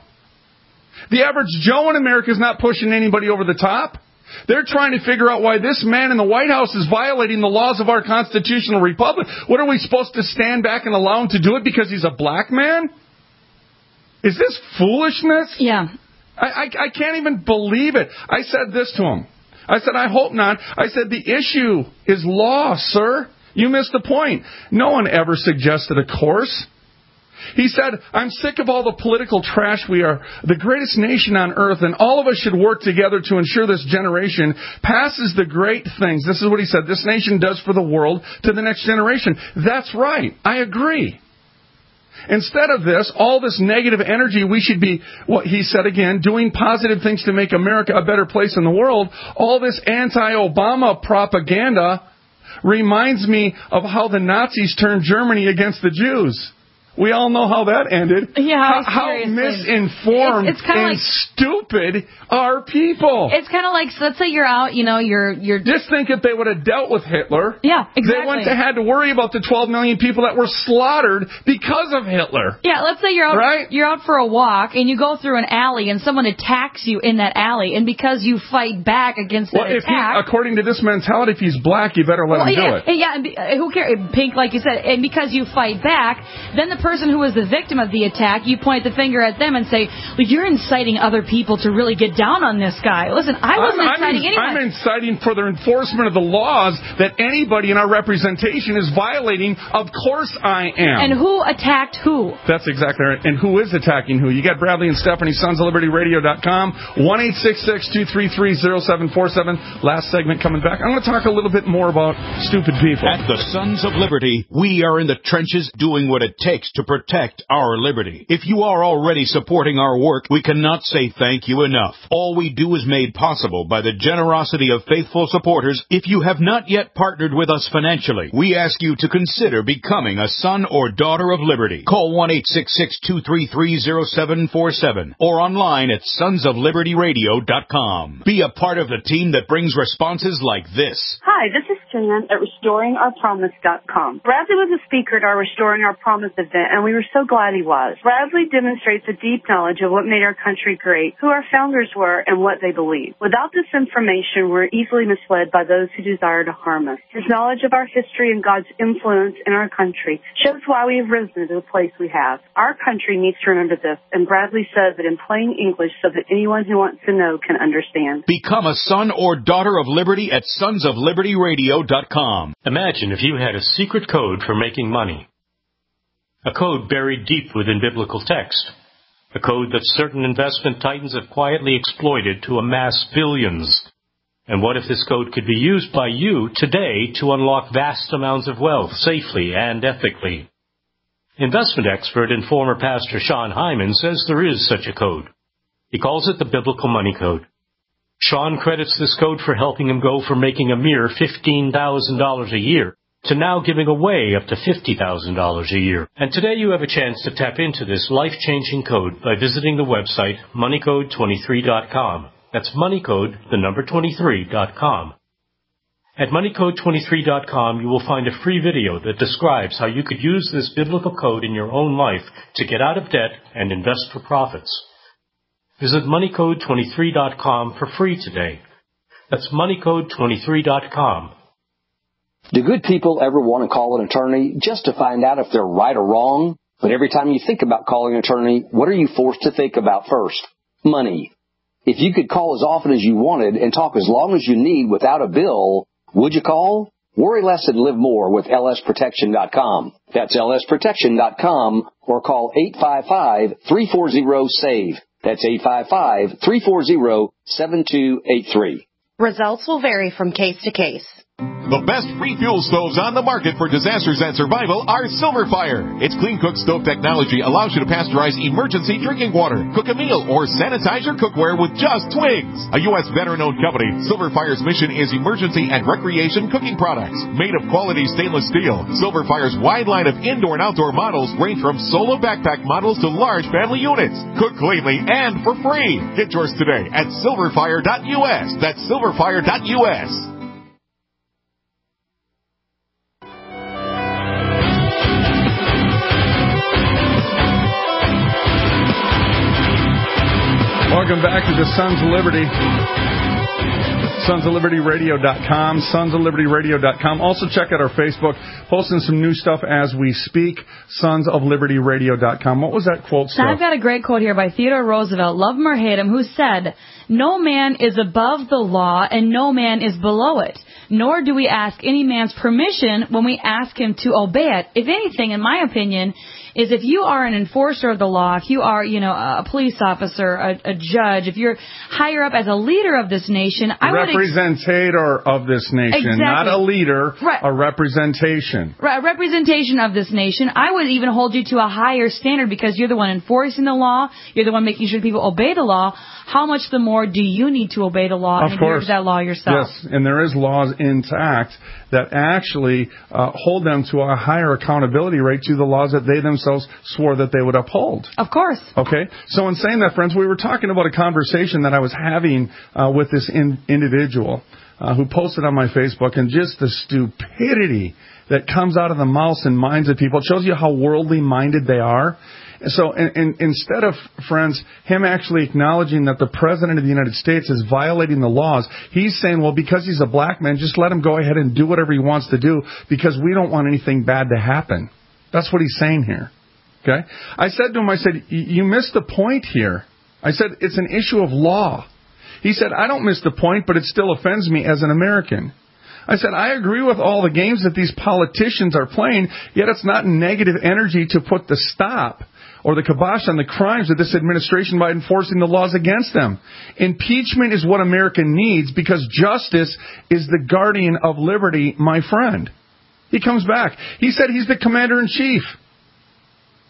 The average Joe in America is not pushing anybody over the top. They're trying to figure out why this man in the White House is violating the laws of our constitutional republic. What, are we supposed to stand back and allow him to do it because he's a black man? Is this foolishness? Yeah. I, I, I can't even believe it. I said this to him. I said, I hope not. I said, the issue is law, sir. You missed the point. No one ever suggested a course. He said, I'm sick of all the political trash. We are the greatest nation on earth, and all of us should work together to ensure this generation passes the great things. This is what he said, this nation does for the world to the next generation. That's right. I agree. Instead of this, all this negative energy, we should be, what he said again, doing positive things to make America a better place in the world. All this anti-Obama propaganda reminds me of how the Nazis turned Germany against the Jews. We all know how that ended. Yeah, how, how misinformed it's, it's kind and of like, stupid are people. It's kind of like, so let's say you're out, you know, you're you're. Just think if they would have dealt with Hitler. Yeah, exactly. They wouldn't have had to worry about the twelve million people that were slaughtered because of Hitler. Yeah, let's say you're out, right? You're out for a walk and you go through an alley and someone attacks you in that alley, and because you fight back against well, that if attack. He, according to this mentality, if he's black, you better let well, him yeah, do it. Yeah, and be, uh, who cares? Pink, like you said, and because you fight back, then the person who was the victim of the attack, you point the finger at them and say, well, you're inciting other people to really get down on this guy. Listen, I wasn't I'm, inciting I'm, anyone. I'm inciting for the enforcement of the laws that anybody in our representation is violating. Of course I am. And who attacked who? That's exactly right. And who is attacking who? You got Bradley and Stephanie, sons of liberty radio dot com, one eight six six, two three three, zero seven four seven. Last segment coming back. I'm going to talk a little bit more about stupid people. At the Sons of Liberty, we are in the trenches doing what it takes takes to protect our liberty. If you are already supporting our work, we cannot say thank you enough. All we do is made possible by the generosity of faithful supporters. If you have not yet partnered with us financially, we ask you to consider becoming a son or daughter of liberty. Call one eight six six, two three three, zero seven four seven or online at sons of liberty radio dot com. Be a part of the team that brings responses like this. Hi, this is Jan at restoring our promise dot com. Bradley was a speaker at our Restoring Our Promise event, and we were so glad he was. Bradley demonstrates a deep knowledge of what made our country great, who our founders were, and what they believed. Without this information, we're easily misled by those who desire to harm us. His knowledge of our history and God's influence in our country shows why we have risen to the place we have. Our country needs to remember this, and Bradley says it in plain English so that anyone who wants to know can understand. Become a son or daughter of liberty at sons of liberty radio dot com. Imagine if you had a secret code for making money. A code buried deep within biblical text. A code that certain investment titans have quietly exploited to amass billions. And what if this code could be used by you today to unlock vast amounts of wealth safely and ethically? Investment expert and former pastor Sean Hyman says there is such a code. He calls it the Biblical Money Code. Sean credits this code for helping him go from making a mere fifteen thousand dollars a year to now giving away up to fifty thousand dollars a year. And today you have a chance to tap into this life-changing code by visiting the website money code twenty-three dot com. That's moneycode, the number twenty-three dot com. At money code twenty-three dot com, you will find a free video that describes how you could use this biblical code in your own life to get out of debt and invest for profits. Visit money code twenty-three dot com for free today. That's money code twenty-three dot com. Do good people ever want to call an attorney just to find out if they're right or wrong? But every time you think about calling an attorney, what are you forced to think about first? Money. If you could call as often as you wanted and talk as long as you need without a bill, would you call? Worry less and live more with L S protection dot com. That's L S protection dot com or call eight five five, three four zero, S A V E. That's eight five five, three four zero, seven two eight three. Results will vary from case to case. The best refuel stoves on the market for disasters and survival are Silverfire. Its Clean Cook stove technology allows you to pasteurize emergency drinking water, cook a meal, or sanitize your cookware with just twigs. A U S veteran-owned company, Silverfire's mission is emergency and recreation cooking products. Made of quality stainless steel, Silverfire's wide line of indoor and outdoor models range from solo backpack models to large family units. Cook cleanly and for free. Get yours today at silverfire dot U S. That's silverfire dot U S. Welcome back to the Sons of Liberty. sons of liberty radio dot com, sons of liberty radio dot com. Also check out our Facebook, posting some new stuff as we speak, sons of liberty radio dot com. What was that quote, Steph? I've got a great quote here by Theodore Roosevelt, love him or hate him, who said, "No man is above the law and no man is below it, nor do we ask any man's permission when we ask him to obey it." If anything, in my opinion, is if you are an enforcer of the law, if you are, you know, a police officer, a, a judge, if you're higher up as a leader of this nation, I would... Representator of this nation, exactly. Not a leader, right. A representation. Right, a representation of this nation. I would even hold you to a higher standard because you're the one enforcing the law, you're the one making sure people obey the law. How much the more do you need to obey the law of and course. adhere to that law yourself? Yes, and there is laws intact that actually uh, hold them to a higher accountability rate to the laws that they themselves swore that they would uphold. Of course. Okay, so in saying that, friends, we were talking about a conversation that I was having uh, with this in- individual uh, who posted on my Facebook, and just the stupidity that comes out of the mouths and minds of people. It shows you how worldly minded they are. So in, in, instead of, friends, him actually acknowledging that the President of the United States is violating the laws, he's saying, well, because he's a black man, just let him go ahead and do whatever he wants to do because we don't want anything bad to happen. That's what he's saying here. Okay? I said to him, I said, you missed the point here. I said, it's an issue of law. He said, I don't miss the point, but it still offends me as an American. I said, I agree with all the games that these politicians are playing, yet it's not negative energy to put the stop or the kibosh on the crimes of this administration by enforcing the laws against them. Impeachment is what America needs because justice is the guardian of liberty, my friend. He comes back. He said he's the commander-in-chief.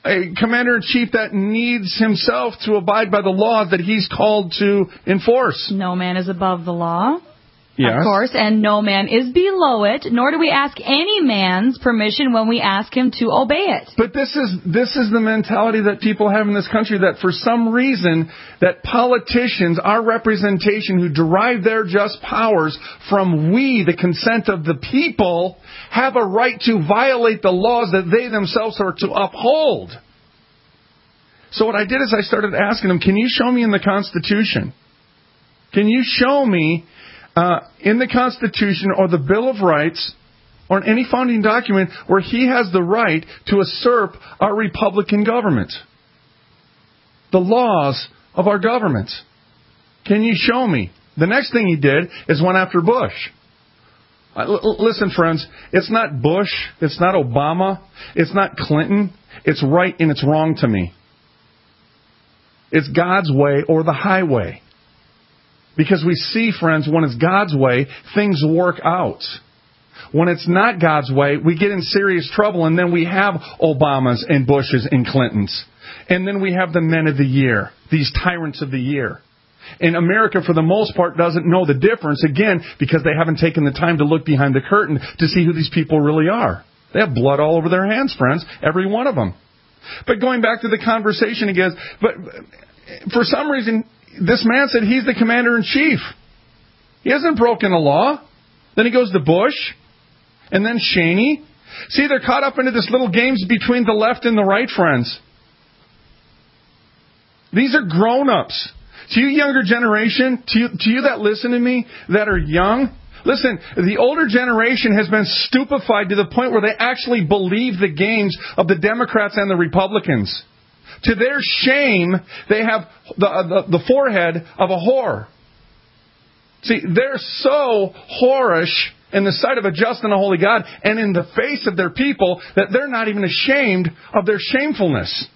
a commander-in-chief that needs himself to abide by the laws that he's called to enforce. No man is above the law. Yes. Of course, and no man is below it, nor do we ask any man's permission when we ask him to obey it. But this is this is the mentality that people have in this country, that for some reason that politicians, our representation who derive their just powers from we, the consent of the people, have a right to violate the laws that they themselves are to uphold. So what I did is I started asking them, can you show me in the Constitution? Can you show me Uh, in the Constitution or the Bill of Rights or in any founding document where he has the right to usurp our Republican government, the laws of our government? Can you show me? The next thing he did is went after Bush. Uh, l- listen, friends, it's not Bush, it's not Obama, it's not Clinton, it's right and it's wrong to me. It's God's way or the highway. Because we see, friends, when it's God's way, things work out. When it's not God's way, we get in serious trouble, and then we have Obamas and Bushes and Clintons. And then we have the men of the year, these tyrants of the year. And America, for the most part, doesn't know the difference, again, because they haven't taken the time to look behind the curtain to see who these people really are. They have blood all over their hands, friends, every one of them. But going back to the conversation again, but for some reason, this man said he's the commander-in-chief. He hasn't broken a law. Then he goes to Bush. And then Cheney. See, they're caught up into this little games between the left and the right, friends. These are grown-ups. To you younger generation, to you, to you that listen to me, that are young, listen, the older generation has been stupefied to the point where they actually believe the games of the Democrats and the Republicans. To their shame, they have the, the, the forehead of a whore. See, they're so whorish in the sight of a just and a holy God and in the face of their people that they're not even ashamed of their shamefulness.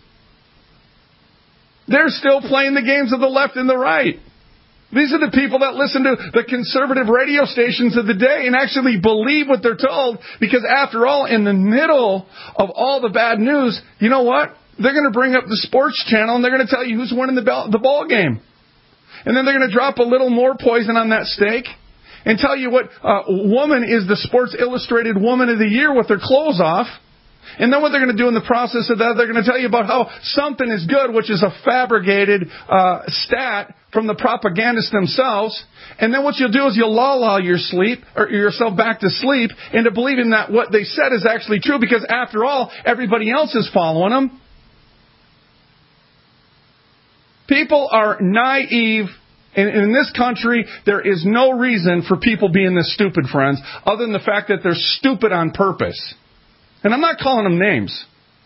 They're still playing the games of the left and the right. These are the people that listen to the conservative radio stations of the day and actually believe what they're told, because after all, in the middle of all the bad news, you know what? They're going to bring up the sports channel and they're going to tell you who's winning the ball, the ball game. And then they're going to drop a little more poison on that steak and tell you what uh, woman is the Sports Illustrated Woman of the Year with their clothes off. And then what they're going to do in the process of that, they're going to tell you about how something is good, which is a fabricated uh, stat from the propagandists themselves. And then what you'll do is you'll lull all your sleep, or yourself back to sleep, into believing that what they said is actually true, because after all, everybody else is following them. People are naive, and in this country, there is no reason for people being this stupid, friends, other than the fact that they're stupid on purpose. And I'm not calling them names.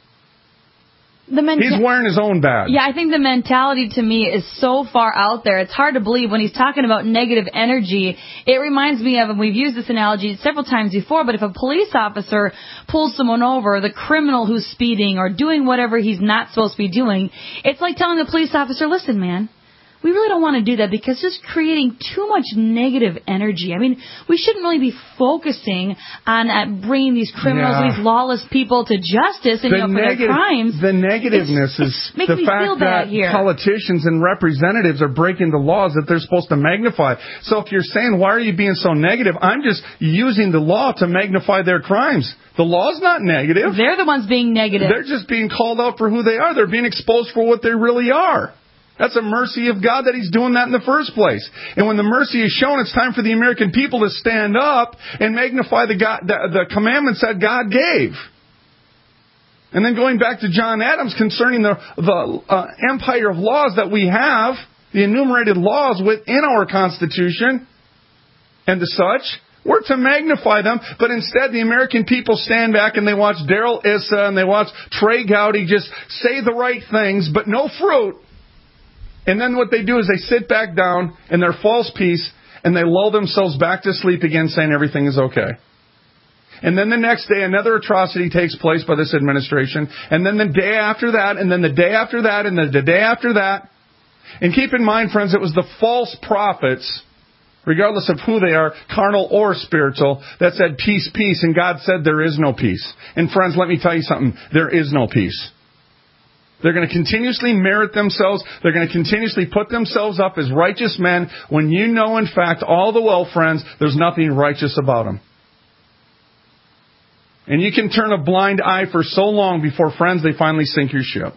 The menta- He's wearing his own badge. Yeah, I think the mentality to me is so far out there. It's hard to believe when he's talking about negative energy. It reminds me of, and we've used this analogy several times before, but if a police officer pulls someone over, the criminal who's speeding or doing whatever he's not supposed to be doing, it's like telling the police officer, listen, man, we really don't want to do that because it's just creating too much negative energy. I mean, we shouldn't really be focusing on uh, bringing these criminals, Yeah. these lawless people to justice and The you know, for negative- their crimes. The negativeness is makes the me feel fact bad that here. politicians and representatives are breaking the laws that they're supposed to magnify. So if you're saying, why are you being so negative? I'm just using the law to magnify their crimes. The law's not negative. They're the ones being negative. They're just being called out for who they are. They're being exposed for what they really are. That's a mercy of God that He's doing that in the first place. And when the mercy is shown, it's time for the American people to stand up and magnify the, God, the, the commandments that God gave. And then going back to John Adams concerning the, the uh, empire of laws that we have, the enumerated laws within our Constitution and the such, we're to magnify them, but instead the American people stand back and they watch Darrell Issa and they watch Trey Gowdy just say the right things, but no fruit. And then what they do is they sit back down in their false peace and they lull themselves back to sleep again, saying everything is okay. And then the next day, another atrocity takes place by this administration. And then the day after that, and then the day after that, and the day after that. And keep in mind, friends, it was the false prophets, regardless of who they are, carnal or spiritual, that said peace, peace. And God said there is no peace. And friends, let me tell you something. There is no peace. They're going to continuously merit themselves. They're going to continuously put themselves up as righteous men when you know, in fact, all the while, friends, there's nothing righteous about them. And you can turn a blind eye for so long before, friends, they finally sink your ship.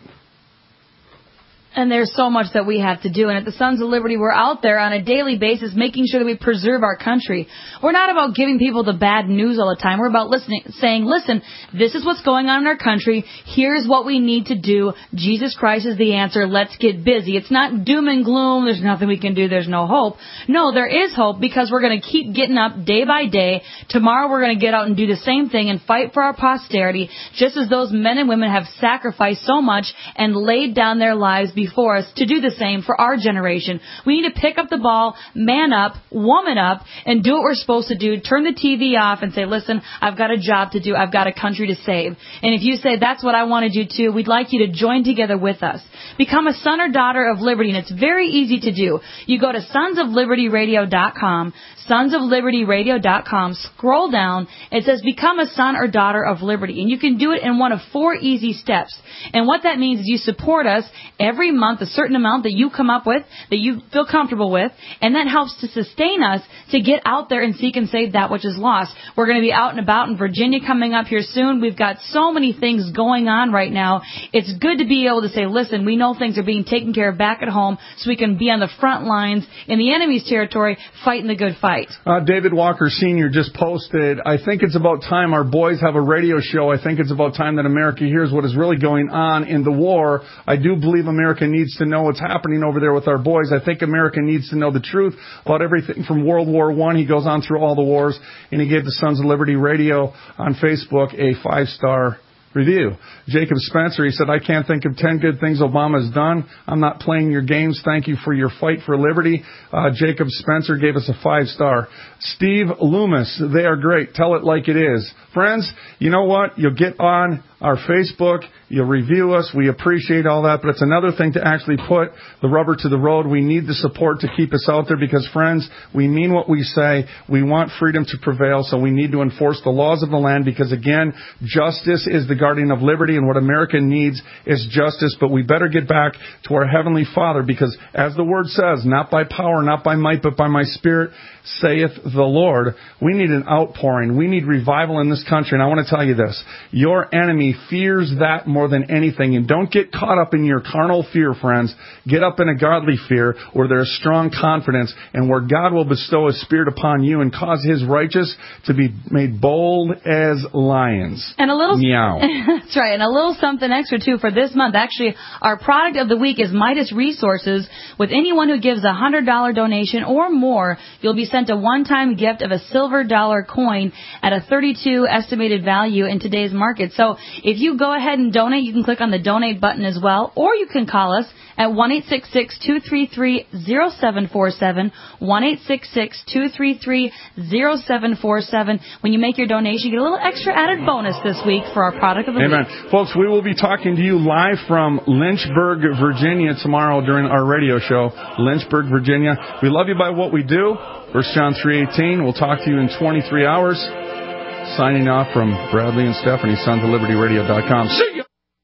And there's so much that we have to do. And at the Sons of Liberty, we're out there on a daily basis making sure that we preserve our country. We're not about giving people the bad news all the time. We're about listening, saying, listen, this is what's going on in our country. Here's what we need to do. Jesus Christ is the answer. Let's get busy. It's not doom and gloom. There's nothing we can do. There's no hope. No, there is hope because we're going to keep getting up day by day. Tomorrow we're going to get out and do the same thing and fight for our posterity, just as those men and women have sacrificed so much and laid down their lives before for us to do the same for our generation. We need to pick up the ball, man up, woman up, and do what we're supposed to do. Turn the T V off and say, listen, I've got a job to do. I've got a country to save. And if you say that's what I want to do too, we'd like you to join together with us. Become a son or daughter of liberty, and it's very easy to do. You go to sons of liberty radio dot com, sons of liberty radio dot com, scroll down. It says become a son or daughter of liberty, and you can do it in one of four easy steps. And what that means is you support us every month, a certain amount that you come up with, that you feel comfortable with, and that helps to sustain us to get out there and seek and save that which is lost. We're going to be out and about in Virginia coming up here soon. We've got so many things going on right now. It's good to be able to say, listen, we know things are being taken care of back at home so we can be on the front lines in the enemy's territory fighting the good fight. Uh, David Walker Senior just posted, I think it's about time our boys have a radio show. I think it's about time that America hears what is really going on in the war. I do believe America needs to know what's happening over there with our boys. I think America needs to know the truth about everything from World War One. He goes on through all the wars, and he gave the Sons of Liberty Radio on Facebook a five-star review. Jacob Spencer, he said, I can't think of ten good things Obama's done. I'm not playing your games. Thank you for your fight for liberty. Uh, Jacob Spencer gave us a five-star. Steve Loomis, they are great. Tell it like it is. Friends, you know what? You'll get on our Facebook. You'll review us. We appreciate all that. But it's another thing to actually put the rubber to the road. We need the support to keep us out there because, friends, we mean what we say. We want freedom to prevail, so we need to enforce the laws of the land because, again, justice is the guardian of liberty, and what America needs is justice. But we better get back to our Heavenly Father because, as the Word says, not by power, not by might, but by my Spirit, saith the Lord. We need an outpouring. We need revival in this country. And I want to tell you this. Your enemy fears that more than anything. And don't get caught up in your carnal fear, friends. Get up in a godly fear where there's strong confidence and where God will bestow His Spirit upon you and cause His righteous to be made bold as lions. And a little... Meow. That's right. And a little something extra, too, for this month. Actually, our product of the week is Midas Resources. With anyone who gives a one hundred dollars donation or more, you'll be sent a one-time gift of a silver dollar coin at a thirty-two estimated value in today's market. So if you go ahead and donate, you can click on the donate button as well, or you can call us at one eight six six, two three three, zero seven four seven, one eight six six, two three three, zero seven four seven. When you make your donation, you get a little extra added bonus this week for our product of the Amen. week. Folks, we will be talking to you live from Lynchburg, Virginia tomorrow during our radio show, Lynchburg, Virginia. We love you by what we do. First John three eighteen. We'll talk to you in twenty-three hours. Signing off from Bradley and Stephanie, sons of liberty radio dot com. See ya!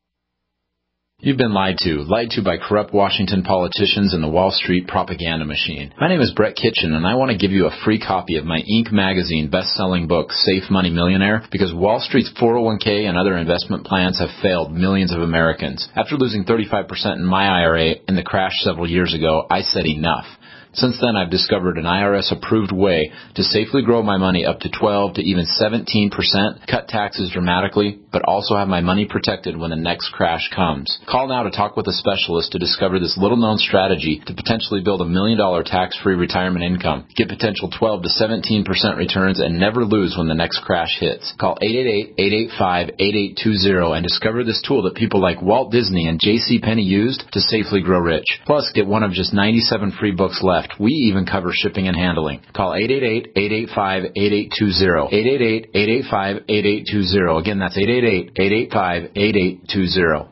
You've been lied to, lied to by corrupt Washington politicians and the Wall Street propaganda machine. My name is Brett Kitchen, and I want to give you a free copy of my Inc magazine best-selling book, Safe Money Millionaire, because Wall Street's four oh one k and other investment plans have failed millions of Americans. After losing thirty-five percent in my I R A in the crash several years ago, I said enough. Since then, I've discovered an I R S-approved way to safely grow my money up to twelve to even seventeen percent, cut taxes dramatically, but also have my money protected when the next crash comes. Call now to talk with a specialist to discover this little-known strategy to potentially build a million-dollar tax-free retirement income. Get potential twelve to seventeen percent returns and never lose when the next crash hits. Call eight eight eight, eight eight five, eight eight two zero and discover this tool that people like Walt Disney and J C Penney used to safely grow rich. Plus, get one of just ninety-seven free books left. We even cover shipping and handling. Call eight eight eight, eight eight five, eight eight two zero. eight eight eight, eight eight five, eight eight two zero. Again, that's eight eight eight, eight eight five, eight eight two zero.